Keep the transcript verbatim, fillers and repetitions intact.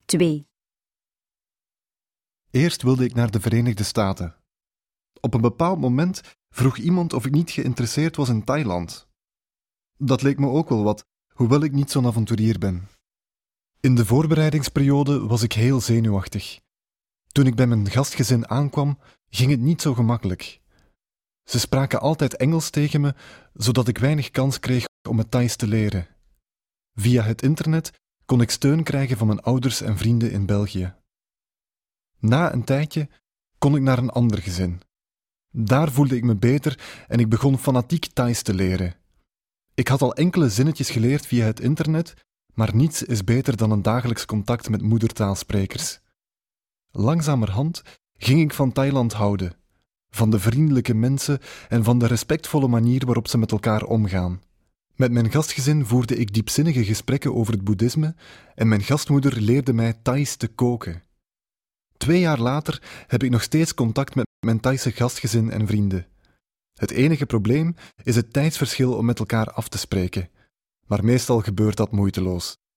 twee. Eerst wilde ik naar de Verenigde Staten. Op een bepaald moment vroeg iemand of ik niet geïnteresseerd was in Thailand. Dat leek me ook wel wat, hoewel ik niet zo'n avonturier ben. In de voorbereidingsperiode was ik heel zenuwachtig. Toen ik bij mijn gastgezin aankwam, ging het niet zo gemakkelijk. Ze spraken altijd Engels tegen me, zodat ik weinig kans kreeg om het Thais te leren. Via het internet kon ik steun krijgen van mijn ouders en vrienden in België. Na een tijdje kon ik naar een ander gezin. Daar voelde ik me beter en ik begon fanatiek Thais te leren. Ik had al enkele zinnetjes geleerd via het internet, maar niets is beter dan een dagelijks contact met moedertaalsprekers. Langzamerhand ging ik van Thailand houden, van de vriendelijke mensen en van de respectvolle manier waarop ze met elkaar omgaan. Met mijn gastgezin voerde ik diepzinnige gesprekken over het boeddhisme en mijn gastmoeder leerde mij Thais te koken. Twee jaar later heb ik nog steeds contact met mijn Thaise gastgezin en vrienden. Het enige probleem is het tijdsverschil om met elkaar af te spreken, maar meestal gebeurt dat moeiteloos.